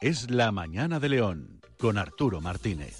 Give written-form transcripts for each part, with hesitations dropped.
es La Mañana de León, con Arturo Martínez.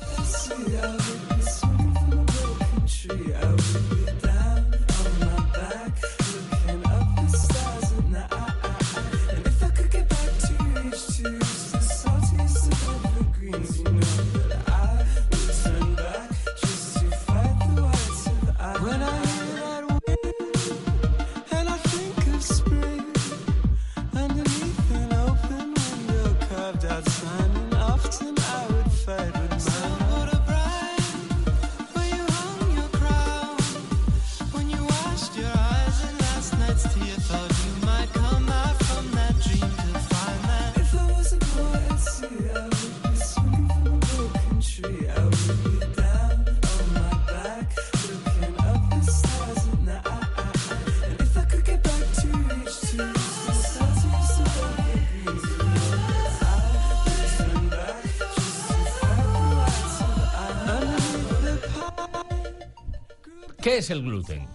¿Qué es el gluten?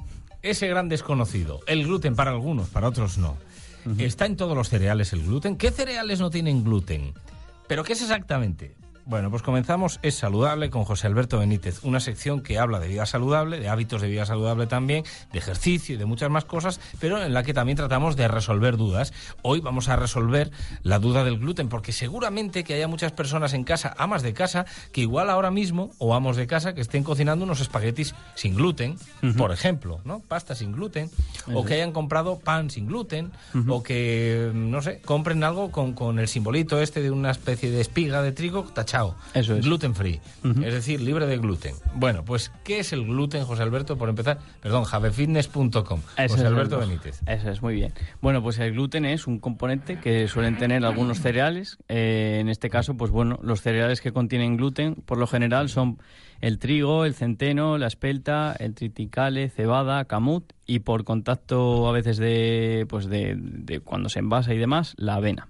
Ese gran desconocido. El gluten para algunos, para otros no. ¿Está en todos los cereales el gluten? ¿Qué cereales no tienen gluten? ¿Pero qué es exactamente? Bueno, pues comenzamos Es Saludable con José Alberto Benítez, una sección que habla de vida saludable, de hábitos de vida saludable también, de ejercicio y de muchas más cosas, pero en la que también tratamos de resolver dudas. Hoy vamos a resolver la duda del gluten, porque seguramente que haya muchas personas en casa, amas de casa, que igual ahora mismo, o amos de casa, que estén cocinando unos espaguetis sin gluten, por ejemplo, ¿no? Pasta sin gluten, o que hayan comprado pan sin gluten, o que, no sé, compren algo con el simbolito este de una especie de espiga de trigo tachado. Eso es. Gluten free, es decir, libre de gluten. Bueno, pues, ¿qué es el gluten, José Alberto? Por empezar, perdón, javefitness.com. José Alberto Benítez. Eso es, muy bien. Bueno, pues el gluten es un componente que suelen tener algunos cereales. En este caso, pues bueno, los cereales que contienen gluten, por lo general, son el trigo, el centeno, la espelta, el triticale, cebada, camut y por contacto a veces de cuando se envasa y demás, la avena.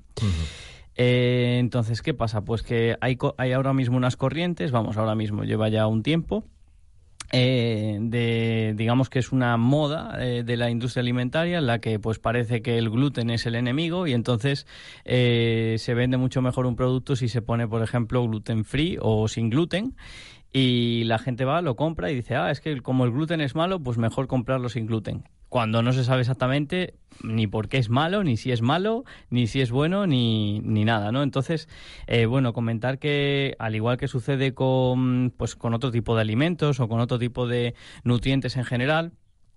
Entonces, ¿qué pasa? Pues que hay ahora mismo unas corrientes, ahora mismo lleva ya un tiempo, digamos que es una moda de la industria alimentaria en la que pues parece que el gluten es el enemigo y entonces se vende mucho mejor un producto si se pone, por ejemplo, gluten free o sin gluten. Y la gente va, lo compra y dice, es que como el gluten es malo, pues mejor comprarlo sin gluten. Cuando no se sabe exactamente ni por qué es malo, ni si es malo, ni si es bueno, ni nada, ¿no? Entonces, comentar que al igual que sucede con otro tipo de alimentos o con otro tipo de nutrientes en general,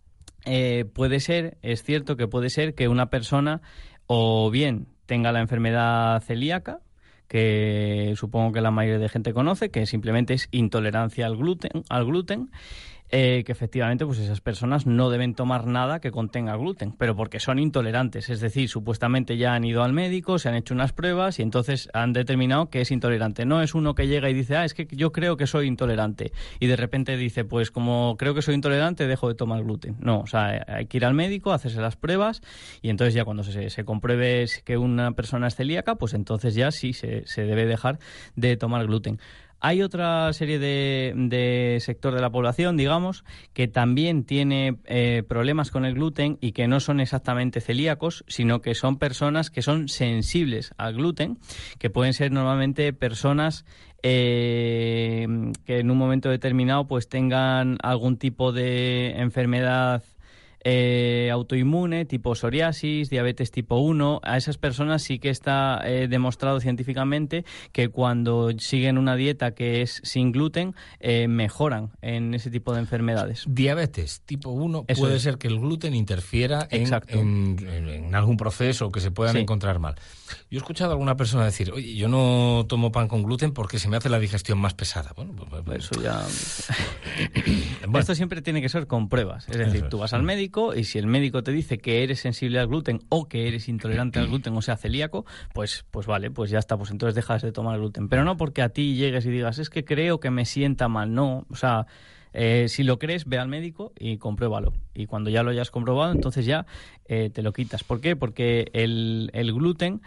es cierto que puede ser que una persona o bien tenga la enfermedad celíaca, que supongo que la mayoría de gente conoce, que simplemente es intolerancia al gluten, que efectivamente pues esas personas no deben tomar nada que contenga gluten, pero porque son intolerantes, es decir, supuestamente ya han ido al médico, se han hecho unas pruebas y entonces han determinado que es intolerante. No es uno que llega y dice, es que yo creo que soy intolerante y de repente dice, pues como creo que soy intolerante dejo de tomar gluten. No, o sea, hay que ir al médico, hacerse las pruebas y entonces ya cuando se compruebe que una persona es celíaca, pues entonces ya sí se debe dejar de tomar gluten. Hay otra serie de sector de la población, digamos, que también tiene problemas con el gluten y que no son exactamente celíacos, sino que son personas que son sensibles al gluten, que pueden ser normalmente personas que en un momento determinado pues tengan algún tipo de enfermedad autoinmune, tipo psoriasis, diabetes tipo 1, a esas personas sí que está demostrado científicamente que cuando siguen una dieta que es sin gluten, mejoran en ese tipo de enfermedades. Diabetes tipo 1, eso puede ser que el gluten interfiera en algún proceso que se puedan encontrar mal. Yo he escuchado a alguna persona decir, oye, yo no tomo pan con gluten porque se me hace la digestión más pesada. Bueno, pues eso ya... Bueno. Esto siempre tiene que ser con pruebas, es decir, tú vas al médico y si el médico te dice que eres sensible al gluten o que eres intolerante al gluten, o sea, celíaco, pues vale, pues ya está, pues entonces dejas de tomar gluten. Pero no porque a ti llegues y digas, es que creo que me sienta mal, no, o sea... si lo crees, ve al médico y compruébalo. Y cuando ya lo hayas comprobado, entonces ya te lo quitas. ¿Por qué? Porque el gluten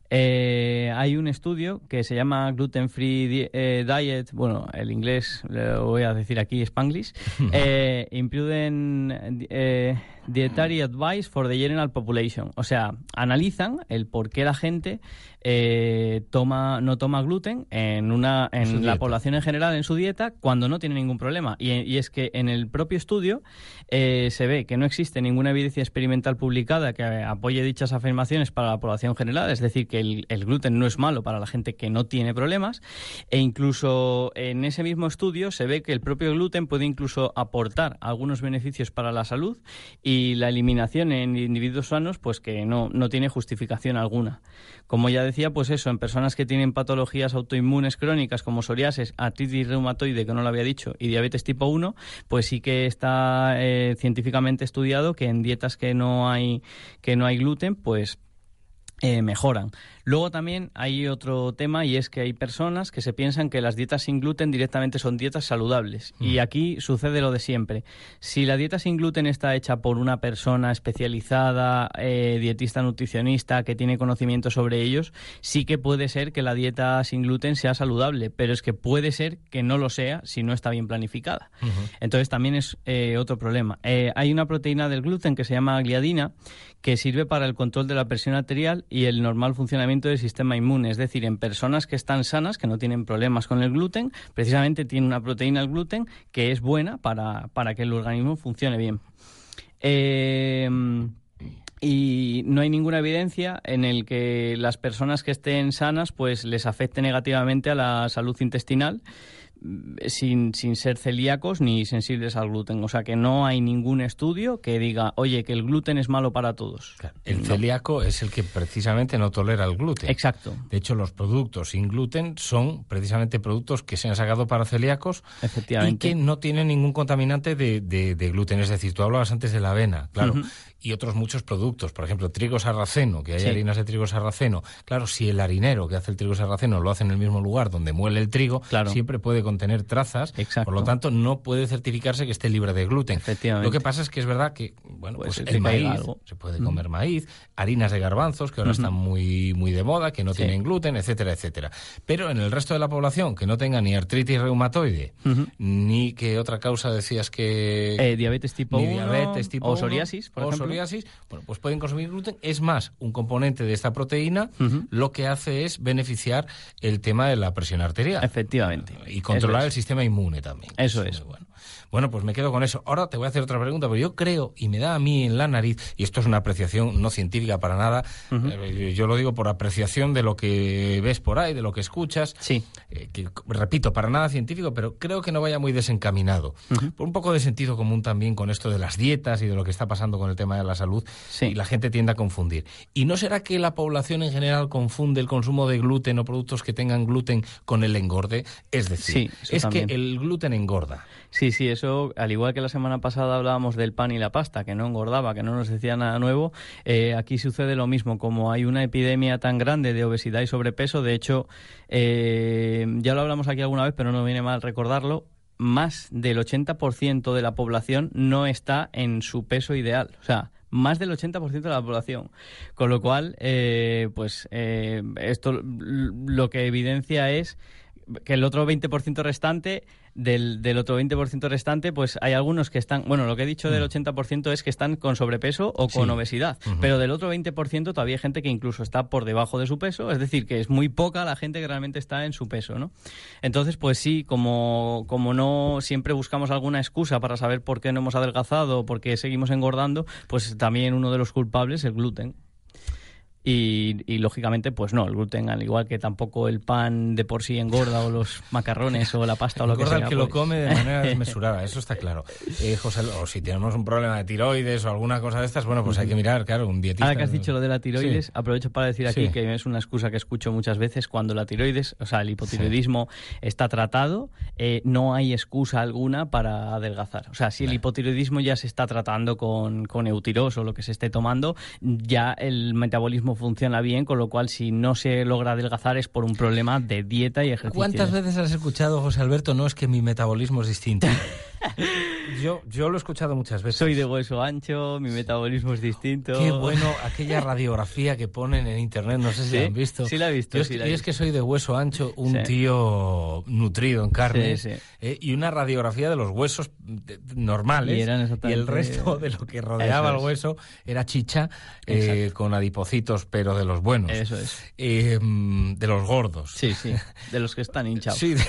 Hay un estudio que se llama Gluten Free Diet, bueno, el inglés lo voy a decir aquí, Spanglish, Improving Dietary Advice for the General Population. O sea, analizan el por qué la gente no toma gluten en la población en general, en su dieta, cuando no tiene ningún problema. Y es que en el propio estudio se ve que no existe ninguna evidencia experimental publicada que apoye dichas afirmaciones para la población general, es decir, que el gluten no es malo para la gente que no tiene problemas, e incluso en ese mismo estudio se ve que el propio gluten puede incluso aportar algunos beneficios para la salud, y la eliminación en individuos sanos pues que no tiene justificación alguna. Como ya decía, pues eso, en personas que tienen patologías autoinmunes crónicas como psoriasis, artritis reumatoide, que no lo había dicho, y diabetes tipo 1, pues sí que está científicamente estudiado que en dietas que no hay gluten, pues mejoran. Luego también hay otro tema, y es que hay personas que se piensan que las dietas sin gluten directamente son dietas saludables. Y aquí sucede lo de siempre. Si la dieta sin gluten está hecha por una persona especializada, dietista, nutricionista, que tiene conocimiento sobre ellos, sí que puede ser que la dieta sin gluten sea saludable, pero es que puede ser que no lo sea si no está bien planificada. Entonces también es otro problema. Hay una proteína del gluten que se llama gliadina, que sirve para el control de la presión arterial y el normal funcionamiento del sistema inmune. Es decir, en personas que están sanas, que no tienen problemas con el gluten, precisamente tiene una proteína el gluten que es buena para que el organismo funcione bien. Y no hay ninguna evidencia en el que las personas que estén sanas pues les afecte negativamente a la salud intestinal, sin ser celíacos ni sensibles al gluten. O sea que no hay ningún estudio que diga, oye, que el gluten es malo para todos. Claro, el celíaco es el que precisamente no tolera el gluten. Exacto. De hecho, los productos sin gluten son precisamente productos que se han sacado para celíacos, efectivamente, y que no tienen ningún contaminante de gluten. Es decir, tú hablabas antes de la avena, claro, y otros muchos productos, por ejemplo, trigo sarraceno, que hay harinas de trigo sarraceno. Claro, si el harinero que hace el trigo sarraceno lo hace en el mismo lugar donde muele el trigo, siempre puede contener trazas. Exacto. Por lo tanto, no puede certificarse que esté libre de gluten. Efectivamente. Lo que pasa es que es verdad que, bueno, pues el maíz, se puede comer maíz, harinas de garbanzos, que ahora están muy, muy de moda, que no tienen gluten, etcétera, etcétera. Pero en el resto de la población, que no tenga ni artritis reumatoide, ni que otra causa decías que... diabetes tipo 1, o psoriasis, por ejemplo. Bueno, pues pueden consumir gluten. Es más, un componente de esta proteína lo que hace es beneficiar el tema de la presión arterial. Efectivamente. Y controlar el sistema inmune también. Eso es. Bueno, pues me quedo con eso. Ahora te voy a hacer otra pregunta, pero yo creo, y me da a mí en la nariz, y esto es una apreciación no científica para nada, yo lo digo por apreciación de lo que ves por ahí, de lo que escuchas, que, repito, para nada científico, pero creo que no vaya muy desencaminado. Por un poco de sentido común también con esto de las dietas y de lo que está pasando con el tema de la salud, y la gente tiende a confundir. ¿Y no será que la población en general confunde el consumo de gluten o productos que tengan gluten con el engorde? Es decir, es también que el gluten engorda. Sí, eso, al igual que la semana pasada hablábamos del pan y la pasta, que no engordaba, que no nos decía nada nuevo, aquí sucede lo mismo. Como hay una epidemia tan grande de obesidad y sobrepeso, de hecho, ya lo hablamos aquí alguna vez, pero no viene mal recordarlo, más del 80% de la población no está en su peso ideal. O sea, más del 80% de la población. Con lo cual, esto lo que evidencia es que el otro 20% restante, del otro 20% restante, pues hay algunos que están, bueno, lo que he dicho del 80% es que están con sobrepeso o con obesidad, pero del otro 20% todavía hay gente que incluso está por debajo de su peso, es decir, que es muy poca la gente que realmente está en su peso, ¿no? Entonces, pues sí, como no siempre buscamos alguna excusa para saber por qué no hemos adelgazado o por qué seguimos engordando, pues también uno de los culpables es el gluten. Y lógicamente, pues no, el gluten, al igual que tampoco el pan de por sí engorda, o los macarrones, o la pasta, o lo que sea. El que lo come de manera desmesurada, eso está claro. José, o si tenemos un problema de tiroides o alguna cosa de estas, bueno, pues hay que mirar, claro, un dietista. Ahora que has dicho lo de la tiroides, aprovecho para decir aquí que es una excusa que escucho muchas veces cuando la tiroides, o sea, el hipotiroidismo está tratado, no hay excusa alguna para adelgazar. O sea, si el hipotiroidismo ya se está tratando con Eutirox o lo que se esté tomando, ya el metabolismo funciona bien, con lo cual si no se logra adelgazar es por un problema de dieta y ejercicio. ¿Cuántas veces has escuchado, José Alberto, no es que mi metabolismo es distinto? yo lo he escuchado muchas veces. Soy de hueso ancho, mi metabolismo es distinto. Qué bueno aquella radiografía que ponen en internet, no sé si ¿Sí? la han visto. Sí la he visto. Yo es que soy de hueso ancho, un tío nutrido en carnes, Sí. Y una radiografía de los huesos normales, Y eran y exactamente- el resto de lo que rodeaba Eso el es. hueso era chicha, Exacto. con adipocitos, pero de los buenos. Eso es. De los gordos. Sí, de los que están hinchados. Sí,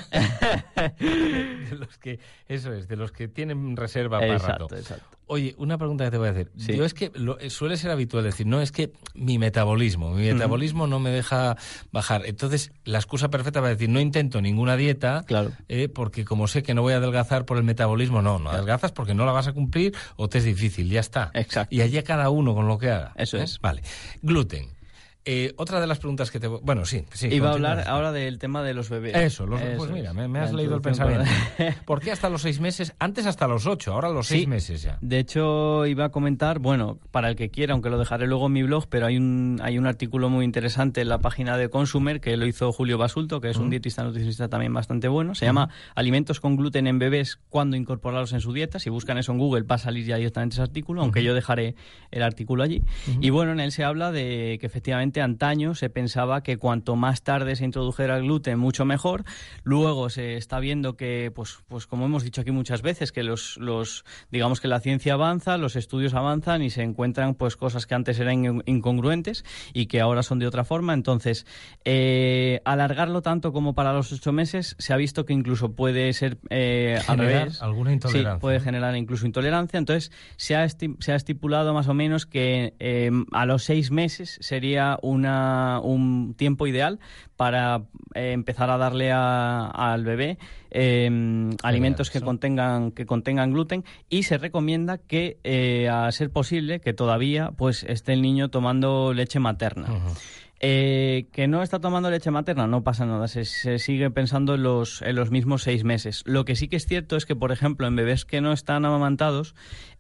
de los que, eso es, de los que tienen reserva para rato. Exacto. Oye, una pregunta que te voy a hacer. Sí. Yo es que suele ser habitual decir, no, es que mi metabolismo no me deja bajar. Entonces, la excusa perfecta para decir, no intento ninguna dieta, Claro. porque como sé que no voy a adelgazar por el metabolismo, no adelgazas porque no la vas a cumplir o te es difícil, ya está. Exacto. Y allá cada uno con lo que haga. Eso es. Vale. Gluten. Otra de las preguntas que te... Bueno, sí. Iba a continúa. hablar ahora del tema de los bebés. Eso, pues Eso mira, es. me has La leído el introducción pensamiento. ¿Por qué hasta los 6 meses? Antes hasta los 8, ahora los 6 Sí. meses ya. De hecho, iba a comentar, bueno, para el que quiera, aunque lo dejaré luego en mi blog, pero hay un artículo muy interesante en la página de Consumer que lo hizo Julio Basulto, que es un dietista nutricionista también bastante bueno. Se llama Alimentos con gluten en bebés, cuándo incorporarlos en su dieta. Si buscan eso en Google va a salir ya directamente ese artículo, aunque yo dejaré el artículo allí. Y bueno, en él se habla de que efectivamente antaño se pensaba que cuanto más tarde se introdujera el gluten, mucho mejor. Luego se está viendo que, pues como hemos dicho aquí muchas veces, que digamos que la ciencia avanza, los estudios avanzan y se encuentran pues cosas que antes eran incongruentes y que ahora son de otra forma. Entonces, alargarlo tanto como para los 8 meses se ha visto que incluso puede ser al revés. Alguna intolerancia. Sí, puede generar incluso intolerancia. Entonces, se ha estipulado más o menos que a los 6 meses sería un tiempo ideal para empezar a darle al bebé alimentos que contengan gluten, y se recomienda que a ser posible que todavía pues esté el niño tomando leche materna. Que no está tomando leche materna, no pasa nada, se sigue pensando en los mismos 6 meses. Lo que sí que es cierto es que, por ejemplo, en bebés que no están amamantados,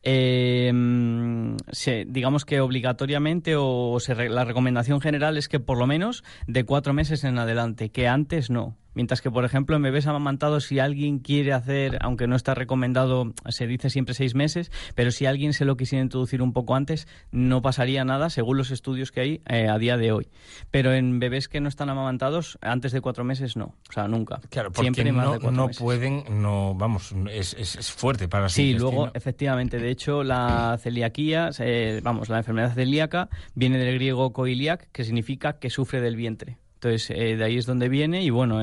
digamos que obligatoriamente la recomendación general es que por lo menos de 4 meses en adelante, que antes no. Mientras que, por ejemplo, en bebés amamantados, si alguien quiere hacer, aunque no está recomendado, se dice siempre 6 meses, pero si alguien se lo quisiera introducir un poco antes, no pasaría nada, según los estudios que hay a día de hoy. Pero en bebés que no están amamantados, antes de 4 meses no, o sea, nunca. Claro, porque siempre más de 4 no meses. pueden, es fuerte para su Sí, intestino. luego, efectivamente, de hecho, la celiaquía, la enfermedad celíaca, viene del griego koiliak, que significa que sufre del vientre. Entonces, de ahí es donde viene y, bueno,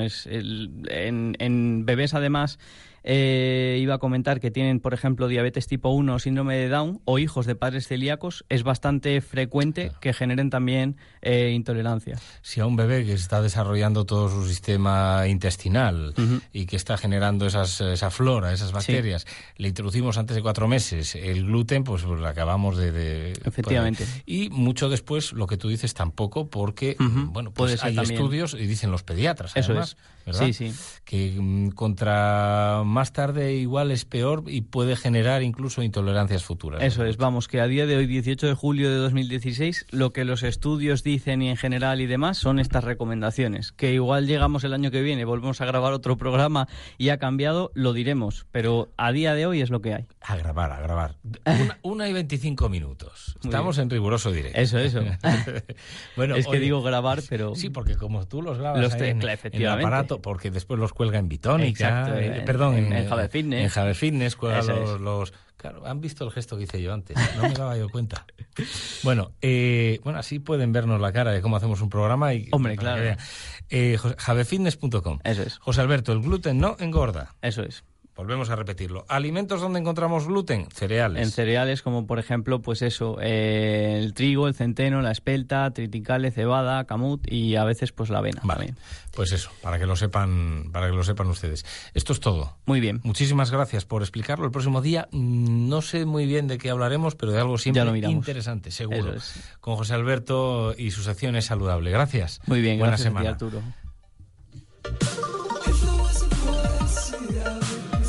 en bebés, además, iba a comentar que tienen, por ejemplo, diabetes tipo 1 o síndrome de Down o hijos de padres celíacos, es bastante frecuente que generen también intolerancia. Si a un bebé que está desarrollando todo su sistema intestinal y que está generando esa flora, esas bacterias, le introducimos antes de 4 meses el gluten, pues lo acabamos de Efectivamente. Y mucho después, lo que tú dices, tampoco, porque bueno, Puede pues ser hay también. estudios, y dicen los pediatras, Eso además, es. ¿verdad? Sí. Que contra más tarde igual es peor y puede generar incluso intolerancias futuras. Eso es, vamos, que a día de hoy, 18 de julio de 2016, lo que los estudios dicen y en general y demás son estas recomendaciones. Que igual llegamos el año que viene, volvemos a grabar otro programa y ha cambiado, lo diremos, pero a día de hoy es lo que hay. A grabar. 1:25 minutos. Muy Estamos en riguroso directo. Eso. Bueno, Es que oye, digo grabar, pero... Sí, porque como tú los grabas ahí en el efectivamente. aparato, porque después los cuelga en Bitónica, Exacto, en Jave Fitness. En Jave Fitness cuelga Eso es. los... Claro, han visto el gesto que hice yo antes, no me daba yo cuenta. Bueno, así pueden vernos la cara de cómo hacemos un programa. Hombre, claro. javefitness.com. Eso es. José Alberto, el gluten no engorda. Eso es. Volvemos a repetirlo. ¿Alimentos donde encontramos gluten? Cereales. En cereales como, por ejemplo, pues eso, el trigo, el centeno, la espelta, triticale, cebada, camut y a veces pues la avena. Vale, también. pues eso, para que lo sepan ustedes. Esto es todo. Muy bien. Muchísimas gracias por explicarlo. El próximo día no sé muy bien de qué hablaremos, pero de algo siempre Ya lo miramos. interesante, seguro. Eso es. Con José Alberto y su sección Es Saludable. Gracias. Muy bien, Buena gracias a ti, semana. Arturo. If there was a voice, yeah.